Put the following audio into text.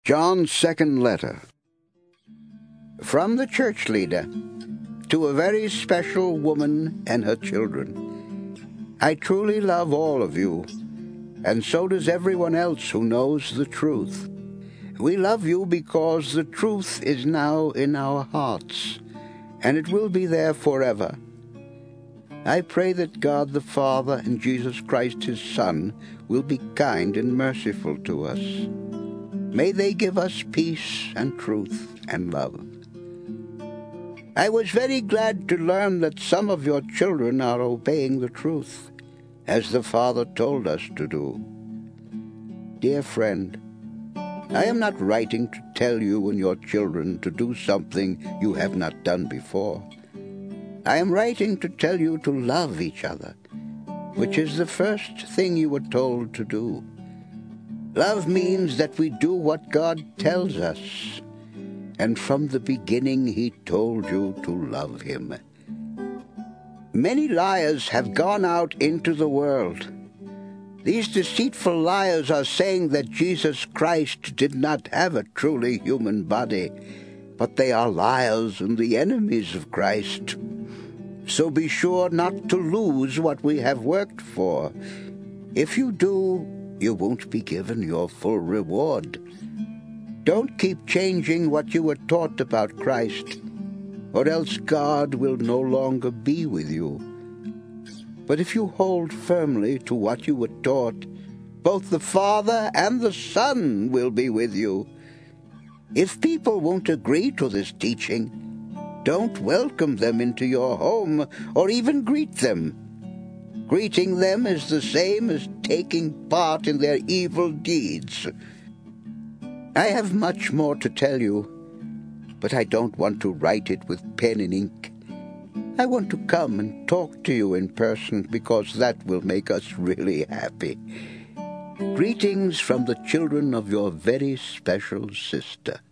John's second letter. From the church leader to a very special woman and her children. I truly love all of you, and so does everyone else who knows the truth. We love you because the truth is now in our hearts, and it will be there forever. I pray that God the Father and Jesus Christ his Son will be kind and merciful to us. May they give us peace and truth and love. I was very glad to learn that some of your children are obeying the truth, as the Father told us to do. Dear friend, I am not writing to tell you and your children to do something you have not done before. I am writing to tell you to love each other, which is the first thing you were told to do. Love means that we do what God tells us, and from the beginning he told you to love him. Many liars have gone out into the world. These deceitful liars are saying that Jesus Christ did not have a truly human body, but they are liars and the enemies of Christ. So be sure not to lose what we have worked for. If you do, you won't be given your full reward. Don't keep changing what you were taught about Christ, or else God will no longer be with you. But if you hold firmly to what you were taught, both the Father and the Son will be with you. If people won't agree to this teaching, don't welcome them into your home or even greet them. Greeting them is the same as taking part in their evil deeds. I have much more to tell you, but I don't want to write it with pen and ink. I want to come and talk to you in person because that will make us really happy. Greetings from the children of your very special sister.